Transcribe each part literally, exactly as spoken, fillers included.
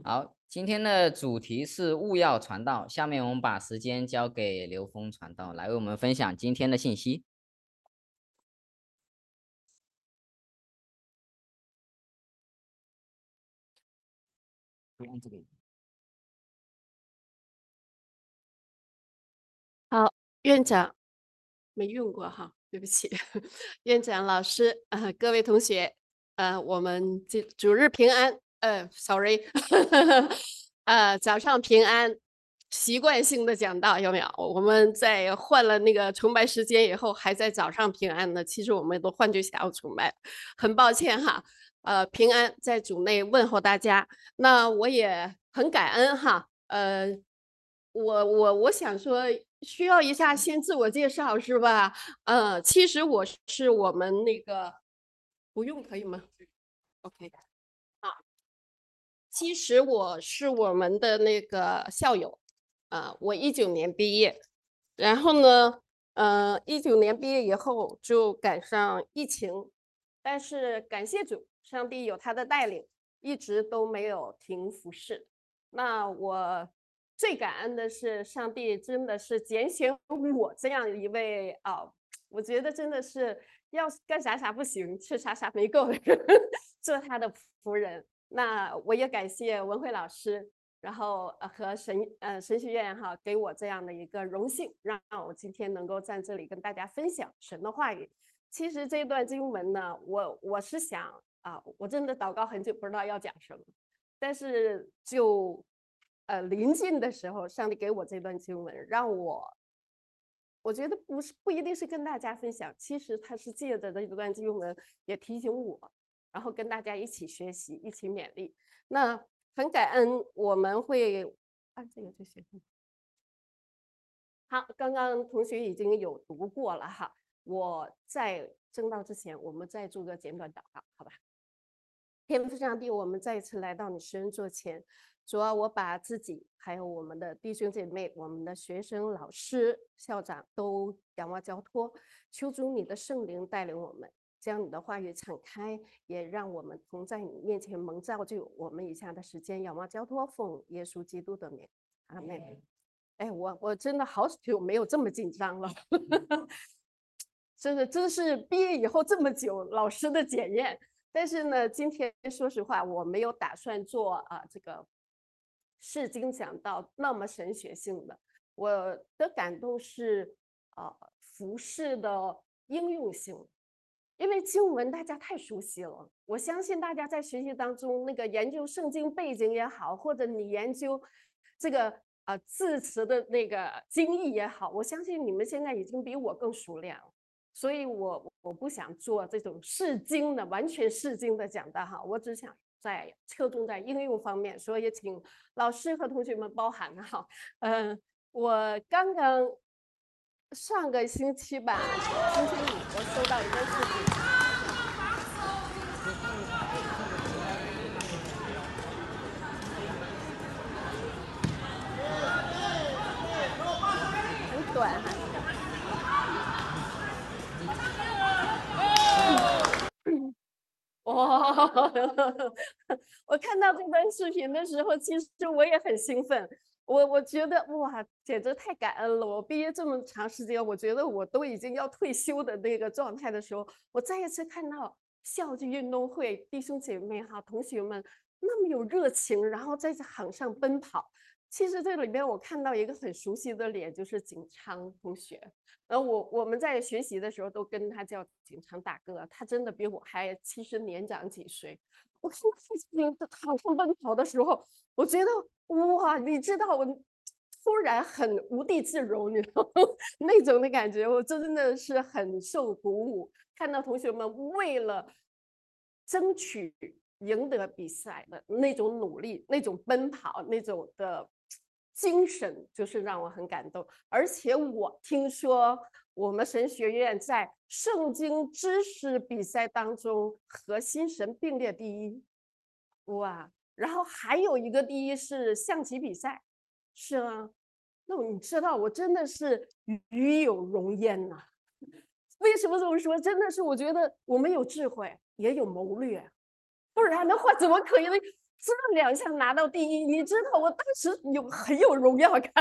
好，今天的主题是勿要传道。下面我们把时间交给刘峰传道，来为我们分享今天的信息。不用这个。 好，院长没用过哈，对不起，院长老师，呃，各位同学，呃，我们这主日平安，呃，sorry，呃，早上平安，习惯性的讲到有没有？我们在换了那个崇拜时间以后，还在早上平安呢。其实我们都换去下午崇拜，很抱歉哈。呃，平安在主内问候大家，那我也很感恩哈。呃，我我我想说，需要一下先自我介绍是吧？呃，其实我是我们那个，不用可以吗？OK，好，其实我是我们的那个校友，啊、我一九年毕业，然后呢，呃，一九年毕业以后就赶上疫情，但是感谢主，上帝有他的带领，一直都没有停服侍。那我最感恩的是，上帝真的是拣选我这样一位啊、我觉得真的是要干啥啥不行，吃啥啥没够的人，做他的仆人。那我也感谢文慧老师，然后呃和神呃神学院哈给我这样的一个荣幸，让我今天能够在这里跟大家分享神的话语。其实这段经文呢，我我是想啊，我真的祷告很久，不知道要讲什么，但是就呃临近的时候，上帝给我这段经文，让我我觉得不是不一定是跟大家分享，其实他是借着这一段经文也提醒我，然后跟大家一起学习，一起勉励。那很感恩我们会按这个就行。好，刚刚同学已经有读过了哈，我在正道之前，我们再做个简短祷告，好吧？天父上帝，我们再一次来到你施恩座前，主啊，我把自己还有我们的弟兄姐妹、我们的学生、老师、校长都仰望交托，求主你的圣灵带领我们，将你的话语敞开，也让我们同在你面前蒙造就。我们以下的时间仰望交托，奉耶稣基督的名，阿门。哎，我我真的好久没有这么紧张了，真的真是毕业以后这么久，老师的检验。但是呢，今天说实话，我没有打算做啊、这个释经讲到那么神学性的。我的感动是啊、服饰的应用性，因为经文大家太熟悉了。我相信大家在学习当中，那个研究圣经背景也好，或者你研究这个啊、呃字词的那个经义也好，我相信你们现在已经比我更熟练了。所以我我不想做这种释经的完全释经的讲的哈，我只想在侧重在应用方面，所以请老师和同学们包涵哈。嗯、呃，我刚刚上个星期吧，星期五我收到一个视频。很短哈。哇！我看到这段视频的时候，其实我也很兴奋。我我觉得哇，简直太感恩了！我毕业这么长时间，我觉得我都已经要退休的那个状态的时候，我再一次看到校际运动会弟兄姐妹哈、同学们那么有热情，然后在场上奔跑。其实这里边我看到一个很熟悉的脸，就是景昌同学。然后我我们在学习的时候都跟他叫景昌大哥，他真的比我还其实年长几岁。我看他在场上奔跑的时候，我觉得哇，你知道我突然很无地自容，你知道那种的感觉，我真的是很受鼓舞。看到同学们为了争取赢得比赛的那种努力、那种奔跑、那种的精神，就是让我很感动。而且我听说我们神学院在圣经知识比赛当中和新神并列第一，哇！然后还有一个第一是象棋比赛，是啊。那你知道，我真的是与有荣焉呐、为什么这么说？真的是我觉得我们有智慧，也有谋略，不然的话怎么可以呢？ 这两项拿到第一，你知道我当时有很有荣耀感，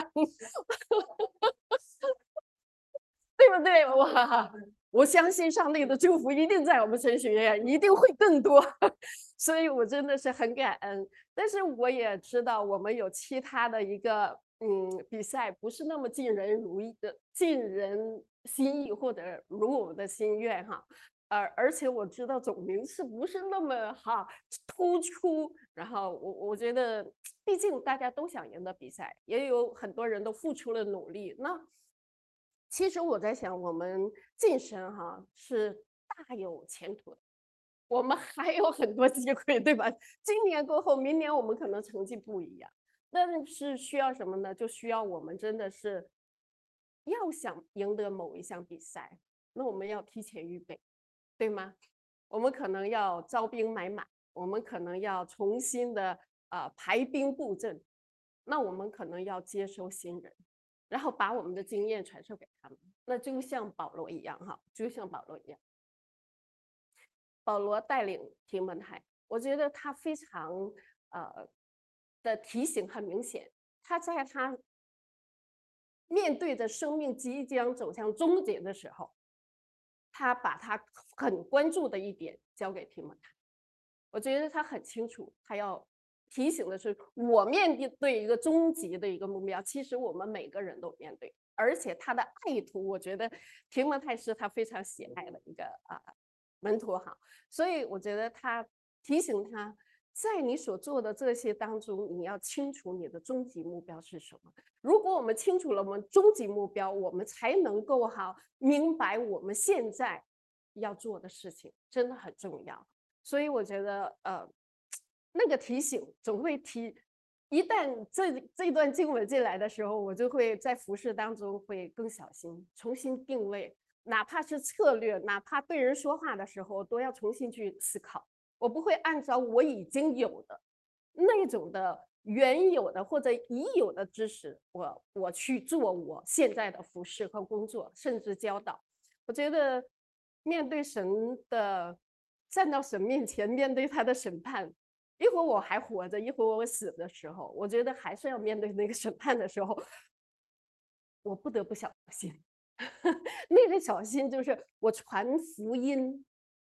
对不对？哇！我相信上帝的祝福一定在我们神学院，一定会更多，所以我真的是很感恩。但是我也知道，我们有其他的一个嗯比赛，不是那么尽人如意的、尽人心意或者如我们的心愿哈。而而且我知道总名次不是那么哈突出，然后我我觉得，毕竟大家都想赢得比赛，也有很多人都付出了努力。那其实我在想，我们晋升哈是大有前途的，我们还有很多机会，对吧？今年过后，明年我们可能成绩不一样，但是需要什么呢？就需要我们真的是要想赢得某一项比赛，那我们要提前预备，对吗？我们可能要招兵买马，我们可能要重新的呃排兵布阵，那我们可能要接收新人。然后把我们的经验传授给他们，那就像保罗一样哈，就像保罗一样，保罗带领提摩太，我觉得他非常呃的提醒很明显，他在他面对着生命即将走向终结的时候，他把他很关注的一点交给提摩太，我觉得他很清楚，他要提醒的是，我面对一个终极的一个目标，其实我们每个人都面对，而且他的爱徒，我觉得提摩太是他非常喜爱的一个啊、呃、门徒哈，所以我觉得他提醒他，在你所做的这些当中，你要清楚你的终极目标是什么。如果我们清楚了我们终极目标，我们才能够哈明白我们现在要做的事情，真的很重要。所以我觉得呃。那个提醒总会提，一旦这这段经文进来的时候，我就会在服饰当中会更小心，重新定位，哪怕是策略，哪怕对人说话的时候，都要重新去思考。我不会按照我已经有的那种的原有的或者已有的知识，我我去做我现在的服饰和工作，甚至教导。我觉得面对神的，站到神面前，面对他的审判。一会儿我还活着，一会儿我死的时候，我觉得还是要面对那个审判的时候，我不得不小心。那个小心就是我传福音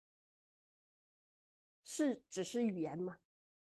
是只是语言吗？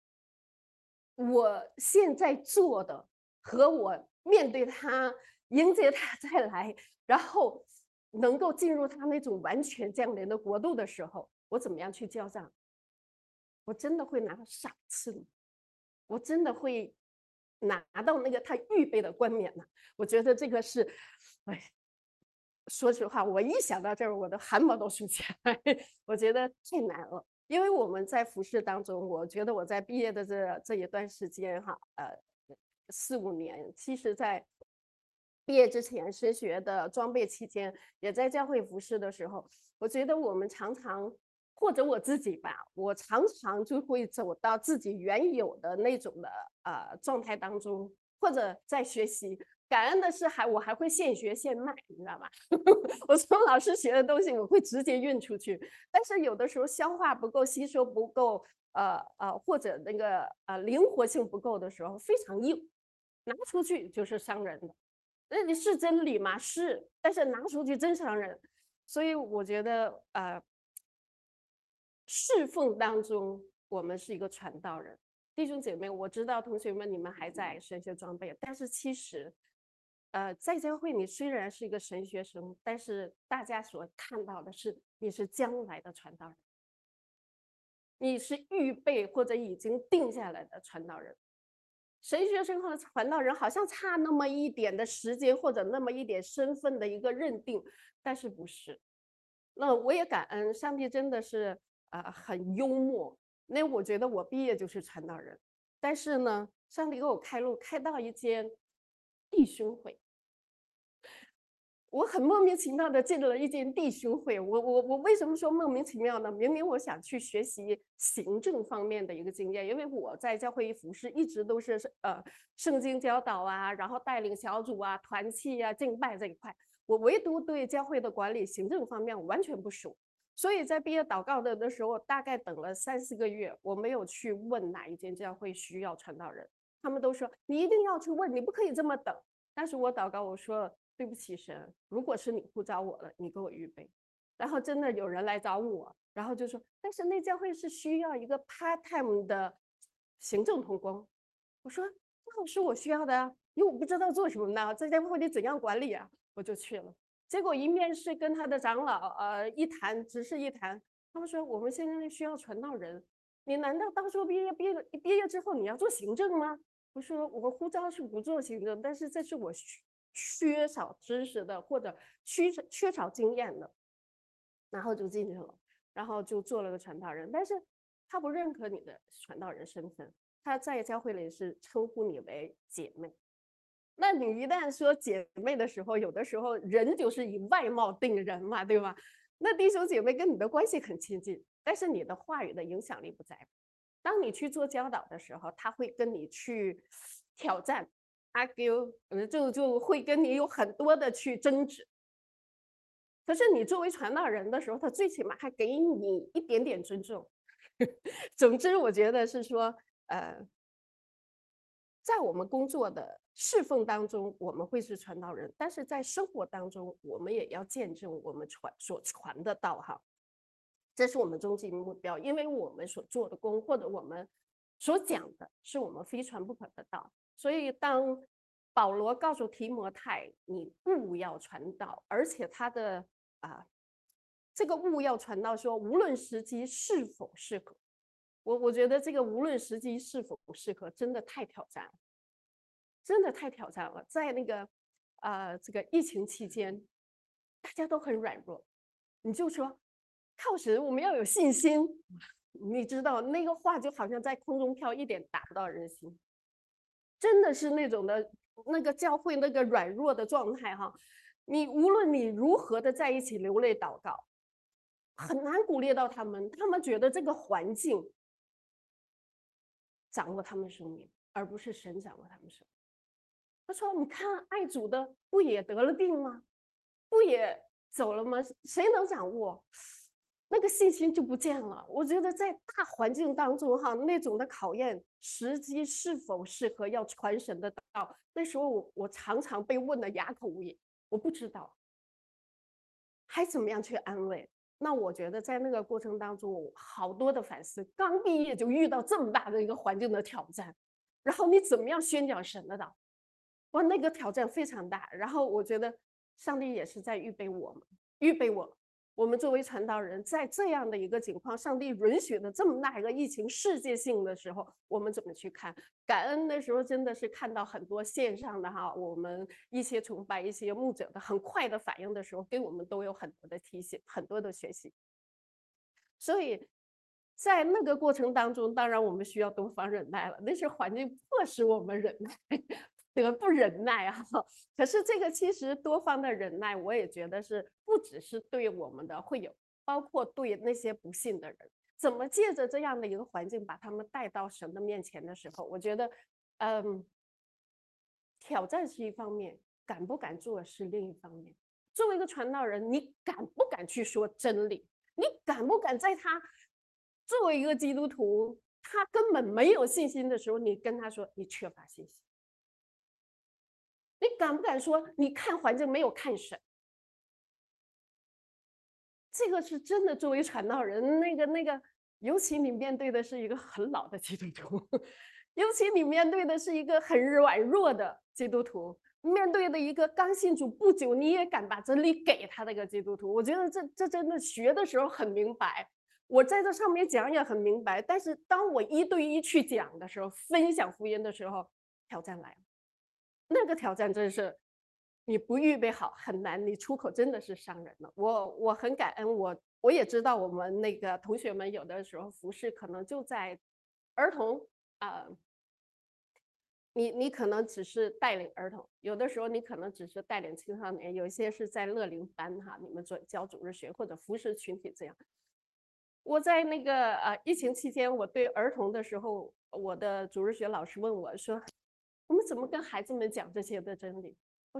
我现在做的和我面对他，迎接他再来，然后能够进入他那种完全降临的国度的时候，我怎么样去交账？我真的会拿到赏赐吗？我真的会拿到那个他预备的冠冕呢？我觉得这个是，哎，说实话，我一想到这儿，我的汗毛都竖起来，我觉得太难了。因为我们在服饰当中，我觉得我在毕业的这这一段时间哈，呃，四五年，其实在毕业之前，升学的装备期间，也在教会服饰的时候，我觉得我们常常或者我自己吧，我常常就会走到自己原有的那种的呃状态当中，或者在学习。感恩的是还我还会现学现卖，你知道吗？我从老师学的东西，我会直接运出去。但是有的时候消化不够、吸收不够，呃呃，或者那个呃灵活性不够的时候，非常硬，拿出去就是伤人的。那你是真理吗？是，但是拿出去真伤人。所以我觉得，呃，侍奉当中，我们是一个传道人。弟兄姐妹，我知道同学们你们还在神学装备，但是其实，呃，在教会你虽然是一个神学生，但是大家所看到的是你是将来的传道人，你是预备或者已经定下来的传道人。神学生和传道人好像差那么一点的时间或者那么一点身份的一个认定，但是不是。那我也感恩上帝真的是呃很幽默。那我觉得我毕业就是传道人，但是呢，上帝给我开路，开到一间弟兄会。我很莫名其妙的进了一间弟兄会，我我我为什么说莫名其妙呢？明明我想去学习行政方面的一个经验，因为我在教会服饰一直都是呃圣经教导啊，然后带领小组啊、团契啊、敬拜这一块，我唯独对教会的管理行政方面完全不熟。 所以在毕业祷告的的时候，大概等了三四个月，我没有去问哪一间教会需要传道人，他们都说你一定要去问，你不可以这么等。但是我祷告，我说对不起神，如果是你呼召我了，你给我预备。然后真的有人来找我，然后就说，但是那教会是需要一个 part time 的行政同工。我说那是我需要的啊，因为我不知道做什么呢，在教会里怎样管理啊，我就去了。结果一面试跟他的长老呃一谈，只是一谈，他们说我们现在需要传道人，你难道到时候毕业毕业毕业之后你要做行政吗？我说我呼召是不做行政，但是这是我缺少知识的或者缺缺少经验的。然后就进去了，然后就做了个传道人，但是他不认可你的传道人身份，他在教会里是称呼你为姐妹。那你一旦说姐妹的时候，有的时候人就是以外貌定人嘛，对吧？那弟兄姐妹跟你的关系很亲近，但是你的话语的影响力不在。当你去做教导的时候，他会跟你去挑战 argue， 就就会跟你有很多的去争执。可是你作为传道人的时候，他最起码还给你一点点尊重。总之，我觉得是说，呃，在我们工作的侍奉当中，我们会是传道人，但是在生活当中，我们也要见证我们传所传的道哈。这是我们终极目标，因为我们所做的工或者我们所讲的是我们非传不可的道。所以当保罗告诉提摩太，你不要传道，而且他的啊，这个务要传道说，无论时机是否适合，我我觉得这个无论时机是否适合，真的太挑战了，真的太挑战了。在那个呃这个疫情期间，大家都很软弱，你就说靠神，我们要有信心。你知道那个话就好像在空中飘，一点打不到人心，真的是那种的那个教会那个软弱的状态哈。你无论你如何的在一起流泪祷告，很难鼓励到他们，他们觉得这个环境掌握他们生命，而不是神掌握他们生命。他说：“你看爱主的不也得了病吗？不也走了吗？谁能掌握？那个信心就不见了。我觉得在大环境当中哈，那种的考验，时机是否适合要传神的道，那时候我我常常被问的哑口无言，我不知道，还怎么样去安慰？那我觉得在那个过程当中，好多的反思。刚毕业就遇到这么大的一个环境的挑战，然后你怎么样宣讲神的道？哇，那个挑战非常大。然后我觉得上帝也是在预备我们，预备我。我们作为传道人，在这样的一个情况，上帝允许的这么大一个疫情世界性的时候，我们怎么去看？感恩的时候，真的是看到很多线上的哈，我们一些崇拜、一些牧者的很快的反应的时候，给我们都有很多的提醒，很多的学习。所以在那个过程当中，当然我们需要多方忍耐了，那是环境迫使我们忍耐。得不忍耐啊！可是这个其实多方的忍耐，我也觉得是不只是对我们的会有，包括对那些不信的人，怎么借着这样的一个环境把他们带到神的面前的时候，我觉得，嗯，挑战是一方面，敢不敢做是另一方面。作为一个传道人，你敢不敢去说真理？你敢不敢在他作为一个基督徒，他根本没有信心的时候，你跟他说你缺乏信心？你敢不敢说你看环境没有看神？这个是真的。作为传道人，那个那个，尤其你面对的是一个很老的基督徒，尤其你面对的是一个很软弱的基督徒，面对的一个刚信主不久，你也敢把真理给他的一个基督徒，我觉得这这真的学的时候很明白，我在这上面讲也很明白，但是当我一对一去讲的时候，分享福音的时候，挑战来了。那个挑战真是你不预备好很难，你出口真的是伤人了。我我很感恩，我我也知道我们那个同学们有的时候服饰可能就在儿童啊、呃，你你可能只是带领儿童，有的时候你可能只是带领青少年，有一些是在乐龄班哈，你们做教主日学或者服饰群体这样。我在那个呃疫情期间，我对儿童的时候，我的主日学老师问我说：“我们怎么跟孩子们讲这些的真理？”我说：“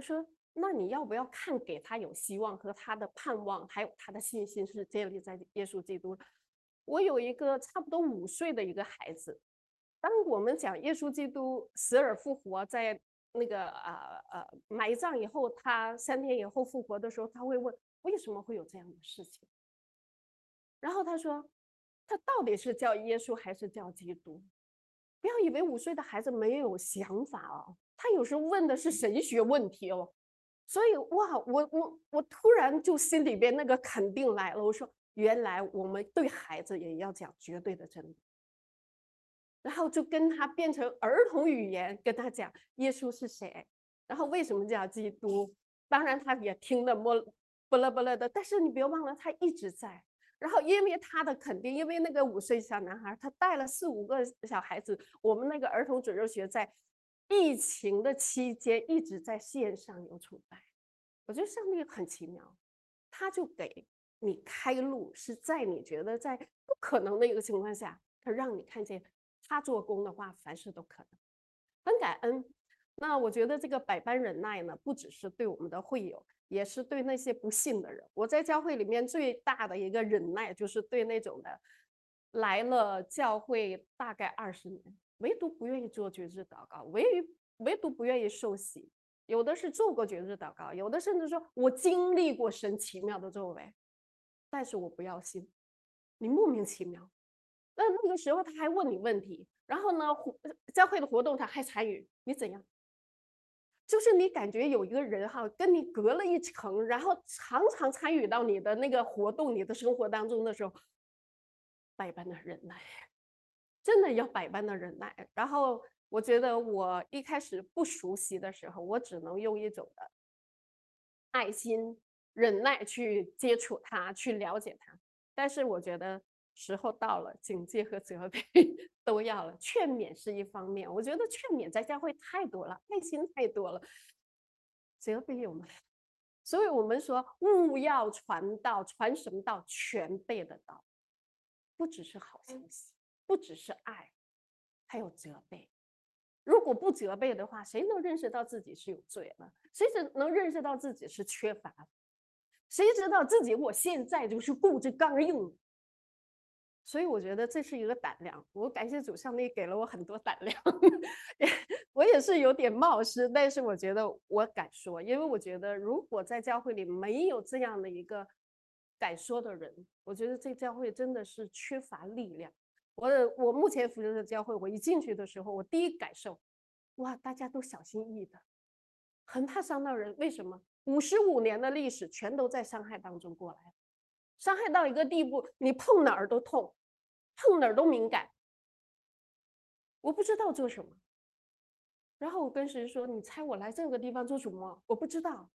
那你要不要看给他有希望和他的盼望，还有他的信心是建立在耶稣基督。我有一个差不多五岁的一个孩子，当我们讲耶稣基督死而复活，在那个呃呃埋葬以后，他三天以后复活的时候，他会问为什么会有这样的事情？然后他说，他到底是叫耶稣还是叫基督？不要以为五岁的孩子没有想法哦，他有时候问的是神学问题哦。所以哇，我我我突然就心里边那个肯定来了。我说，原来我们对孩子也要讲绝对的真理。然后就跟他变成儿童语言，跟他讲耶稣是谁，然后为什么叫基督。当然他也听得摸不勒不勒的，但是你别忘了他一直在。然后因为他的肯定，因为那个五岁小男孩，他带了四五个小孩子，我们那个儿童主日学在疫情的期间一直在线上有崇拜。我觉得上帝很奇妙，他就给你开路，是在你觉得在不可能的一个情况下，他让你看见他做工的话，凡事都可能。很感恩。那我觉得这个百般忍耐呢，不只是对我们的会友，也是对那些不信的人。我在教会里面最大的一个忍耐，就是对那种的来了教会大概二十年，唯独不愿意做觉知祷告，唯唯独不愿意受洗。有的是做过觉知祷告，有的甚至说我经历过神奇妙的作为，但是我不要信，你莫名其妙。那那个时候他还问你问题，然后呢，教会的活动他还参与，你怎样？就是你感觉有一个人哈，跟你隔了一层，然后常常参与到你的那个活动、你的生活当中的时候，百般的忍耐，真的要百般的忍耐。然后我觉得我一开始不熟悉的时候，我只能用一种的爱心、忍耐去接触他，去了解他。但是我觉得时候到了，警戒和责备都要了。劝勉是一方面，我觉得劝勉在教会太多了，爱心太多了，责备有吗？所以我们说，勿要传道，传什么道？全备的道，不只是好消息，不只是爱，还有责备。如果不责备的话，谁能认识到自己是有罪呢？谁能认识到自己是缺乏？谁知道自己我现在就是固执刚硬？所以我觉得这是一个胆量，我感谢主上帝给了我很多胆量，我也是有点冒失，但是我觉得我敢说，因为我觉得如果在教会里没有这样的一个敢说的人，我觉得这教会真的是缺乏力量。我我目前服侍的教会，我一进去的时候，我第一感受，哇，大家都小心翼翼的，很怕伤到人。为什么？五十五年的历史全都在伤害当中过来，伤害到一个地步，你碰哪儿都痛。碰哪儿都敏感，我不知道做什么。然后我跟神说：“你猜我来这个地方做什么？我不知道。”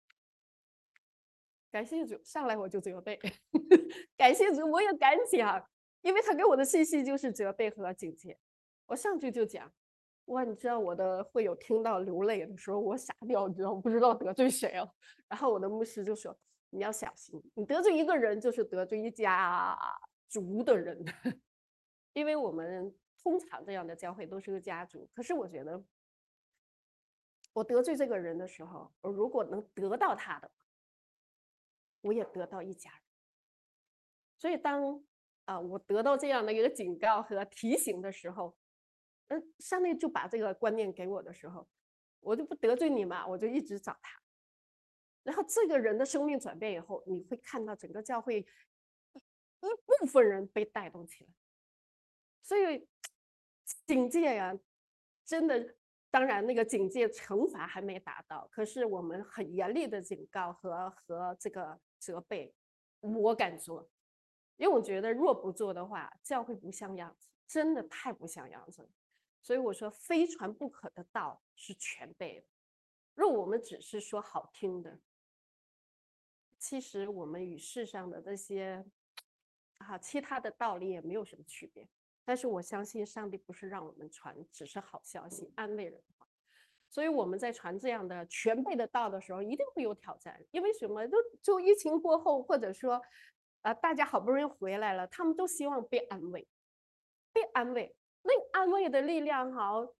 感谢主，上来我就责备，感谢主，我也敢讲，因为他给我的信息就是责备和警戒。我上去就讲，哇，你知道我的会友听到流泪的时候，我傻掉，你知道，我不知道得罪谁了。然后我的牧师就说：“你要小心，你得罪一个人就是得罪一家族的人。”因为我们通常这样的教会都是个家族，可是我觉得，我得罪这个人的时候，我如果能得到他的，我也得到一家人。所以当啊、呃、我得到这样的一个警告和提醒的时候，嗯、呃，上帝就把这个观念给我的时候，我就不得罪你嘛，我就一直找他。然后这个人的生命转变以后，你会看到整个教会一部分人被带动起来。所以警戒呀、啊，真的，当然那个警戒惩罚还没达到，可是我们很严厉的警告和和这个责备，我敢做，因为我觉得若不做的话，教会不像样子，真的太不像样子了。所以我说，非传不可的道是全备的。若我们只是说好听的，其实我们与世上的这些啊其他的道理也没有什么区别。但是我相信上帝不是让我们传只是好消息安慰人的话，所以我们在传这样的全备的道的时候一定会有挑战。因为什么？都就疫情过后，或者说呃大家好不容易回来了，他们都希望被安慰，被安慰。那安慰的力量好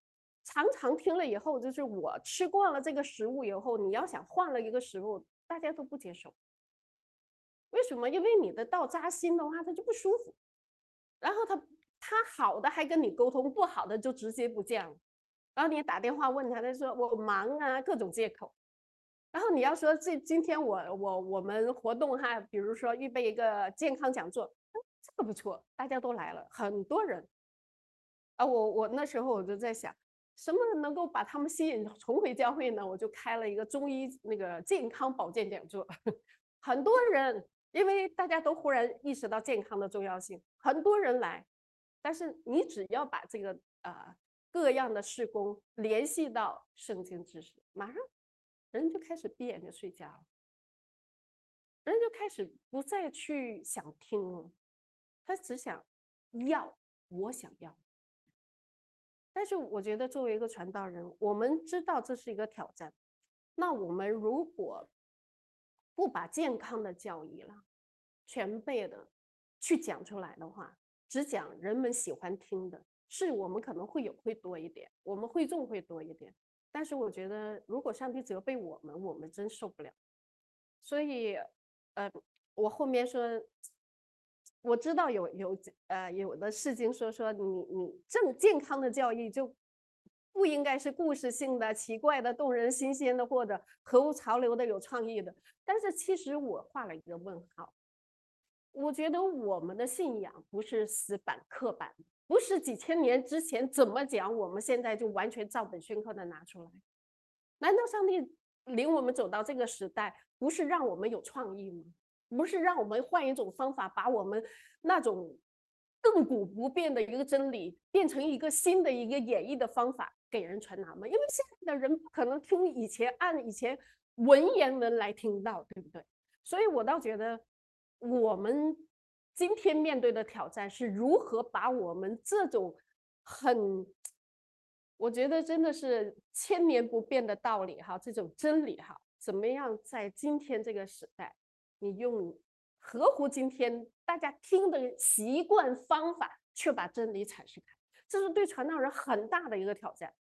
常常听了以后，就是我吃惯了这个食物以后，你要想换了一个食物，大家都不接受。为什么？因为你的道扎心的话，他就不舒服。然后他他好的还跟你沟通，不好的就直接不见了。然后你打电话问他，他说我忙啊，各种借口。然后你要说这今天我我我们活动哈，比如说预备一个健康讲座，这个不错，大家都来了，很多人。啊，我我那时候我就在想，什么能够把他们吸引重回教会呢？我就开了一个中医那个健康保健讲座，很多人，因为大家都忽然意识到健康的重要性，很多人来。但是你只要把这个呃各样的事工联系到圣经知识，马上人就开始闭眼睛睡觉了，人就开始不再去想听了，他只想要，我想要。但是我觉得作为一个传道人，我们知道这是一个挑战。那我们如果不把健康的教义了全备的去讲出来的话，只讲人们喜欢听的，是我们可能会有会多一点，我们会众会多一点。但是我觉得，如果上帝责备我们，我们真受不了。所以，呃，我后面说，我知道有有呃有的事情说说你你正健康的教义就不应该是故事性的、奇怪的、动人新鲜的，或者合乎潮流的、有创意的。但是其实我画了一个问号。我觉得我们的信仰不是死板刻板，不是几千年之前怎么讲，我们现在就完全照本宣科的拿出来。难道上帝领我们走到这个时代，不是让我们有创意吗？不是让我们换一种方法，把我们那种亘古不变的一个真理，变成一个新的一个演绎的方法给人传达吗？因为现在的人不可能听以前按以前文言文来听到，对不对？所以我倒觉得，我们今天面对的挑战是如何把我们这种很我觉得真的是千年不变的道理哈，这种真理哈，怎么样在今天这个时代，你用合乎今天大家听的习惯方法，却把真理阐释开，这是对传道人很大的一个挑战。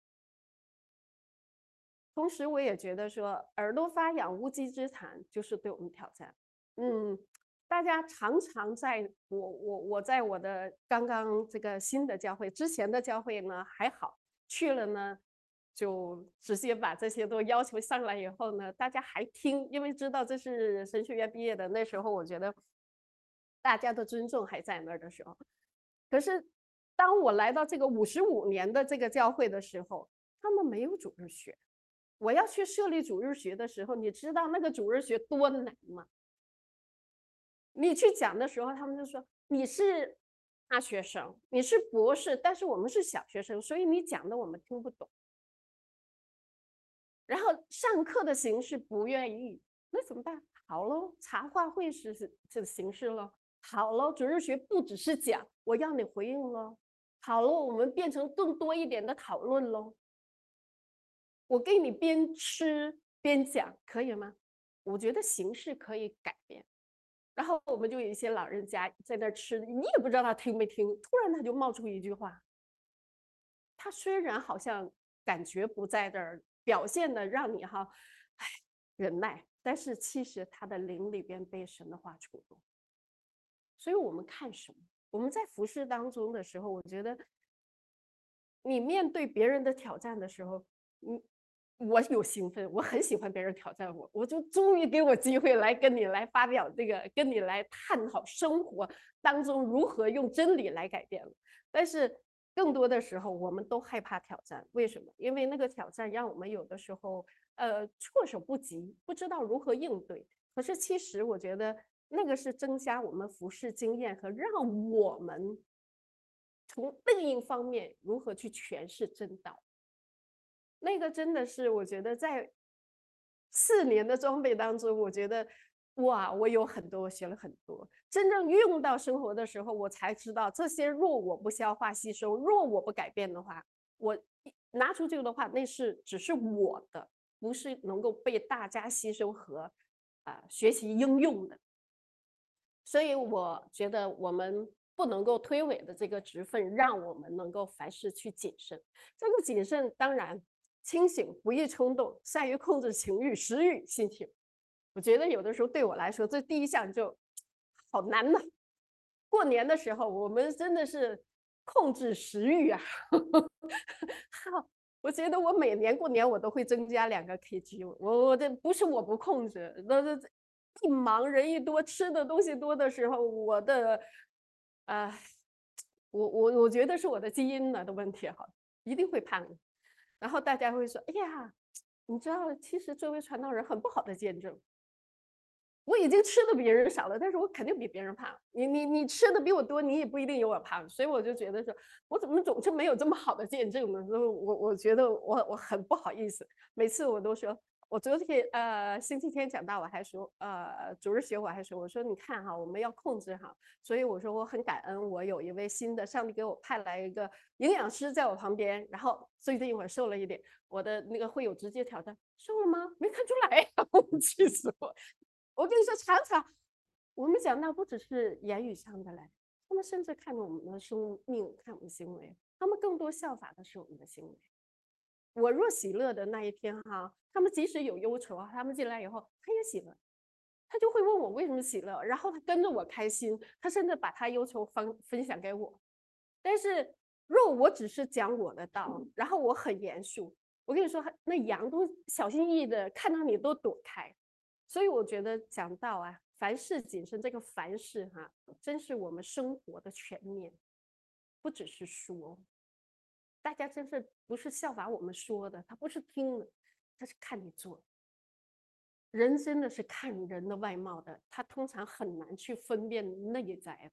同时，我也觉得说，耳朵发痒，无稽之谈，就是对我们挑战。嗯，大家常常在我我我在我的刚刚这个新的教会之前的教会呢还好。去了呢，就直接把这些都要求上来以后呢，大家还听，因为知道这是神学院毕业的。那时候我觉得大家的尊重还在那儿的时候，可是当我来到这个五十五年的这个教会的时候，他们没有主日学。我要去设立主日学的时候，你知道那个主日学多难吗？你去讲的时候，他们就说你是大学生，你是博士，但是我们是小学生，所以你讲的我们听不懂。然后上课的形式不愿意，那怎么办？好喽，茶话会是这形式喽。好喽，主日学不只是讲，我要你回应喽。好喽，我们变成更多一点的讨论喽。我给你边吃边讲，可以吗？我觉得形式可以改变。然后我们就有一些老人家在那吃，你也不知道他听没听，突然他就冒出一句话。他虽然好像感觉不在这儿，表现的让你哈，哎，忍耐，但是其实他的灵里边被神的话触动。所以我们看什么？我们在服侍当中的时候，我觉得你面对别人的挑战的时候，你我有兴奋，我很喜欢别人挑战我，我就终于给我机会来跟你来发表这个，跟你来探讨生活当中如何用真理来改变了。但是更多的时候，我们都害怕挑战，为什么？因为那个挑战让我们有的时候呃措手不及，不知道如何应对。可是其实我觉得那个是增加我们服侍经验和让我们从另一方面如何去诠释真道。那个真的是我觉得在四年的装备当中，我觉得哇，我有很多，我学了很多。真正用到生活的时候，我才知道这些若我不消化吸收，若我不改变的话，我拿出去的话，那是只是我的，不是能够被大家吸收和啊、呃、学习应用的。所以我觉得我们不能够推诿的这个职分，让我们能够凡事去谨慎。这个谨慎当然清醒，不易冲动，善于控制情欲、食欲、心情。我觉得有的时候对我来说，这第一项就好难呐。过年的时候，我们真的是控制食欲啊。好，我觉得我每年过年我都会增加两个 K G。我我这不是我不控制，那这一忙人一多，吃的东西多的时候，我的，啊、我我我觉得是我的基因呢的问题哈，一定会胖的。然后大家会说，哎呀，你知道，其实作为传道人很不好的见证。我已经吃的比人少了，但是我肯定比别人胖。你你你吃的比我多，你也不一定有我胖。所以我就觉得说，我怎么总是没有这么好的见证呢？所以我我觉得我我很不好意思。每次我都说，我昨天呃星期天讲到，我还说呃主日学我还说，我说你看哈，我们要控制哈。所以我说我很感恩，我有一位新的上帝给我派来一个营养师在我旁边。然后最近我瘦了一点，我的那个会友直接挑战，瘦了吗？没看出来呀，气死我！我跟你说，常常我们讲到不只是言语上的来，他们甚至看着我们的生命，看我们的行为，他们更多效法的是我们的行为。我若喜乐的那一天哈，他们即使有忧愁啊，他们进来以后，他也喜乐，他就会问我为什么喜乐，然后他跟着我开心，他甚至把他忧愁分分享给我。但是若我只是讲我的道，然后我很严肃，我跟你说，那羊都小心翼翼的，看到你都躲开。所以我觉得讲到啊，凡事谨慎，这个凡事哈、啊，真是我们生活的全面，不只是说。大家真是不是效法我们说的，他不是听的，他是看你做。人真的是看人的外貌的，他通常很难去分辨内在。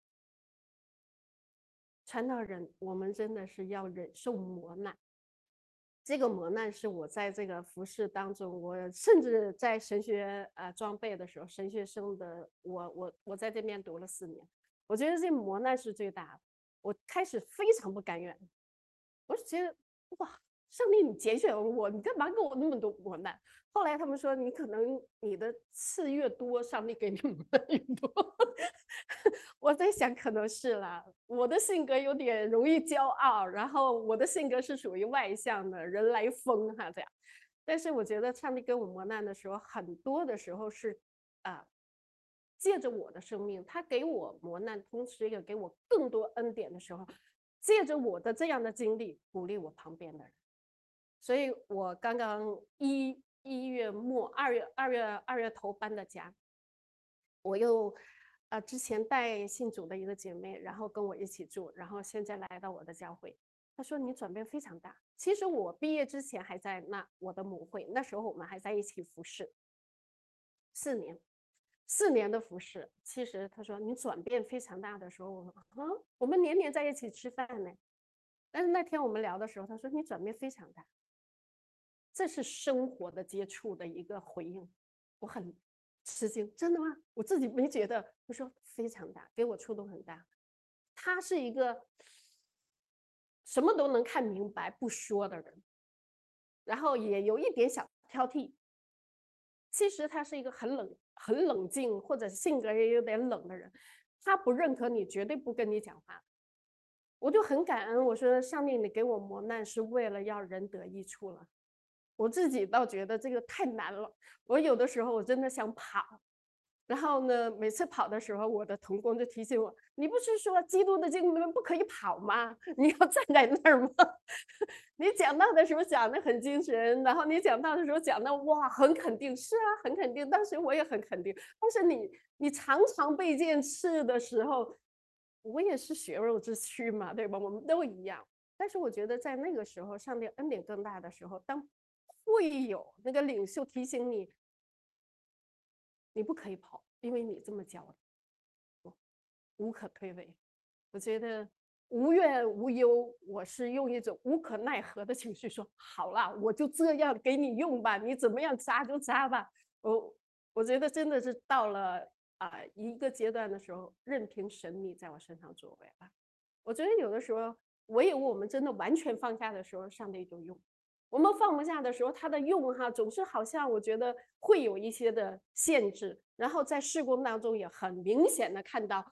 传道人，我们真的是要忍受磨难。这个磨难是我在这个服事当中，我甚至在神学呃装备的时候，神学生的我我我在这边读了四年，我觉得这磨难是最大的。我开始非常不甘愿，我就觉得哇，上帝你拣选我，你干嘛给我那么多磨难？后来他们说，你可能你的刺越多，上帝给你磨难越多。我在想，可能是啦。我的性格有点容易骄傲，然后我的性格是属于外向的，人来疯哈这样。但是我觉得上帝给我磨难的时候，很多的时候是啊，借着我的生命，他给我磨难，同时也给我更多恩典的时候，借着我的这样的经历，鼓励我旁边的人。所以我刚刚一一月末、二月二月二月头搬的家，我又呃之前带信主的一个姐妹，然后跟我一起住，然后现在来到我的教会。她说你转变非常大。其实我毕业之前还在那我的母会，那时候我们还在一起服侍四年，四年的服侍。其实她说你转变非常大的时候，我说啊，我们年年在一起吃饭呢。但是那天我们聊的时候，她说你转变非常大。这是生活的接触的一个回应，我很吃惊，真的吗？我自己没觉得。他说非常大，给我触动很大。他是一个什么都能看明白不说的人，然后也有一点小挑剔。其实他是一个很冷、很冷静，或者性格也有点冷的人。他不认可你，绝对不跟你讲话。我就很感恩，我说上帝，你给我磨难是为了要人得益处了。我自己倒觉得这个太难了，我有的时候我真的想跑，然后呢，每次跑的时候，我的同工就提醒我：“你不是说基督的经纶不可以跑吗？你要站在那儿吗？”你讲到的时候讲的很精神，然后你讲到的时候讲的哇，很肯定，是啊，很肯定。当时我也很肯定，但是你你常常被剑刺的时候，我也是血肉之躯嘛，对吧？我们都一样。但是我觉得在那个时候，上帝恩典更大的时候，当会有那个领袖提醒你，你不可以跑，因为你这么教的，无可推诿。我觉得无怨无忧，我是用一种无可奈何的情绪说：好了，我就这样给你用吧，你怎么样扎就扎吧。我我觉得真的是到了啊、呃、一个阶段的时候，任凭神秘在我身上作为吧。我觉得有的时候，唯有我们真的完全放下的时候，上帝就用。我们放不下的时候，他的用哈，总是好像我觉得会有一些的限制，然后在事工当中也很明显的看到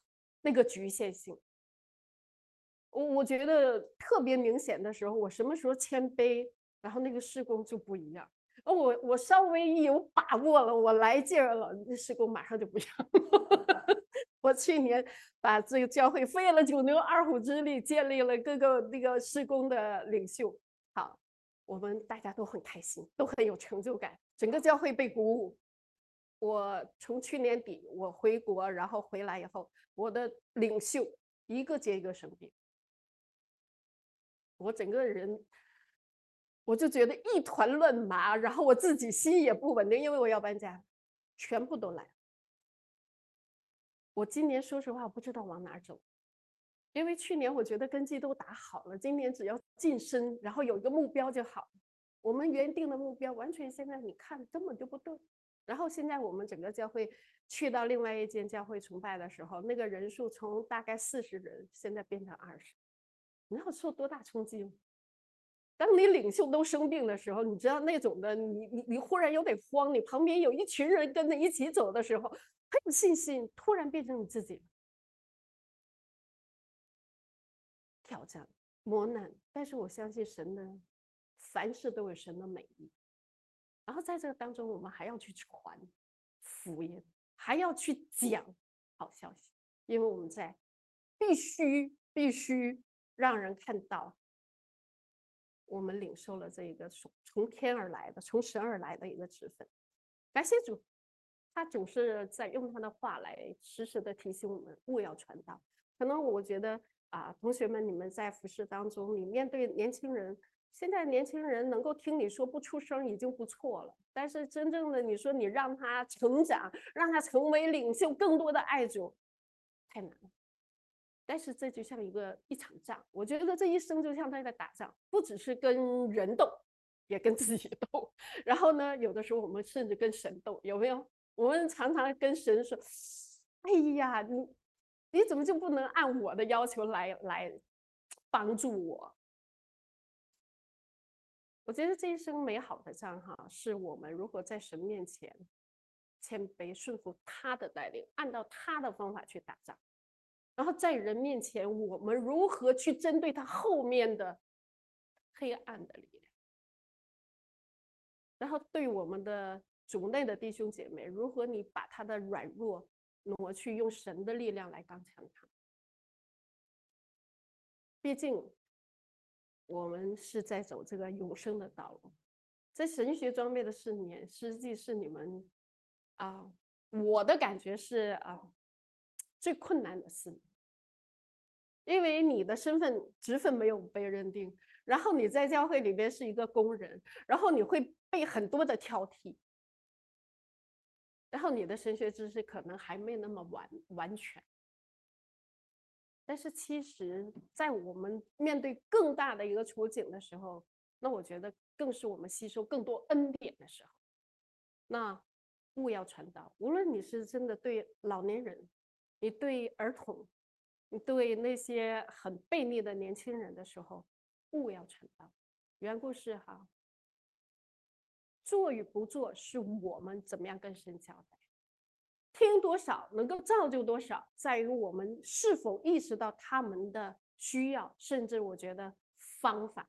那个局限性。我我觉得特别明显的时候，我什么时候谦卑，然后那个事工就不一样。而我我稍微一有把握了，我来劲儿了，那事工马上就不一样。我去年把这个教会费了九牛二虎之力，建立了各个那个事工的领袖。好，我们大家都很开心，都很有成就感，整个教会被鼓舞。我从去年底我回国，然后回来以后，我的领袖一个接一个生病。我整个人，我就觉得一团乱麻，然后我自己心也不稳定，因为我要搬家，全部都来。我今年说实话，我不知道往哪走，因为去年我觉得根基都打好了，今年只要晋升，然后有一个目标就好。我们原定的目标完全现在你看根本就不对。然后现在我们整个教会去到另外一间教会崇拜的时候，那个人数从大概四十人，现在变成二十，你要受多大冲击吗？当你领袖都生病的时候，你知道那种的，你你你忽然有点慌，你旁边有一群人跟着一起走的时候，很有信心，突然变成你自己挑战、磨难。但是我相信神呢，凡事都有神的美意。然后在这个当中，我们还要去传福音，还要去讲好消息，因为我们在必须必须让人看到。我们领受了这一个从天而来的、从神而来的一个职分，感谢主，他总是在用他的话来时时的提醒我们务要传道。可能我觉得啊，同学们，你们在服事当中，你面对年轻人，现在年轻人能够听你说不出声已经不错了，但是真正的你说你让他成长，让他成为领袖，更多的爱主，太难了。但是这就像一个一场仗，我觉得这一生就像在打仗，不只是跟人斗，也跟自己斗。然后呢，有的时候我们甚至跟神斗，有没有？我们常常跟神说：“哎呀，你你怎么就不能按我的要求来来帮助我？”我觉得这一生美好的仗哈，是我们如何在神面前谦卑顺服他的带领，按照他的方法去打仗。然后在人面前，我们如何去针对他后面的黑暗的力量？然后对我们的主内的弟兄姐妹，如何你把他的软弱挪去，用神的力量来刚强他？毕竟我们是在走这个永生的道路，在神学装备的四年，实际是你们啊，我的感觉是啊，最困难的四年。因为你的身份职分没有被认定，然后你在教会里边是一个工人，然后你会被很多的挑剔，然后你的神学知识可能还没那么完完全。但是其实，在我们面对更大的一个处境的时候，那我觉得更是我们吸收更多恩典的时候。那务要传道，无论你是真的对老年人，你对儿童。对那些很悖逆的年轻人的时候，务要传道。缘故是哈，做与不做是我们怎么样跟神交代，听多少能够造就多少，在于我们是否意识到他们的需要，甚至我觉得方法。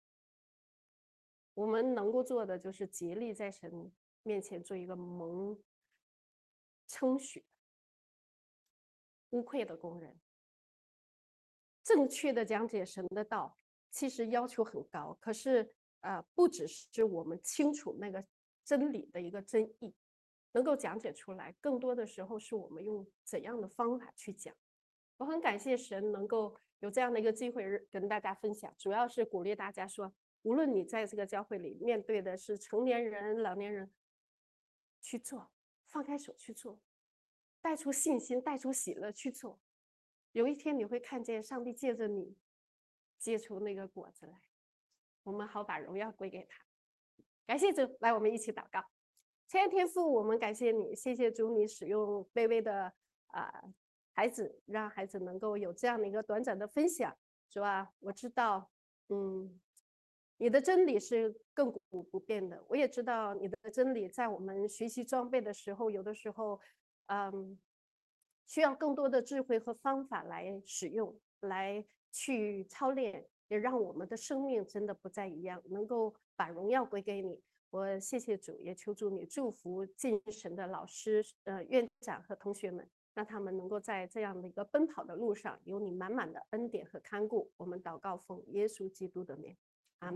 我们能够做的就是竭力在神面前做一个蒙称许、无愧的工人。正确的讲解神的道，其实要求很高。可是，呃，不只是我们清楚那个真理的一个真意，能够讲解出来，更多的时候是我们用怎样的方法去讲。我很感谢神能够有这样的一个机会跟大家分享，主要是鼓励大家说，无论你在这个教会里面对的是成年人、老年人，去做，放开手去做，带出信心，带出喜乐去做。有一天你会看见上帝借着你结出那个果子来，我们好把荣耀归给他。感谢主，来我们一起祷告。亲爱的天父，我们感谢你，谢谢主，你使用卑微的啊、呃、孩子，让孩子能够有这样的一个短暂的分享，是吧？我知道，嗯，你的真理是亘古不变的，我也知道你的真理在我们学习装备的时候，有的时候，嗯。 需要更多的智慧和方法来使用，来去操练，也让我们的生命真的不再一样，能够把荣耀归给你。我谢谢主，也求主你祝福进神的老师、呃院长和同学们，让他们能够在这样的一个奔跑的路上，有你满满的恩典和看顾。我们祷告奉耶稣基督的名。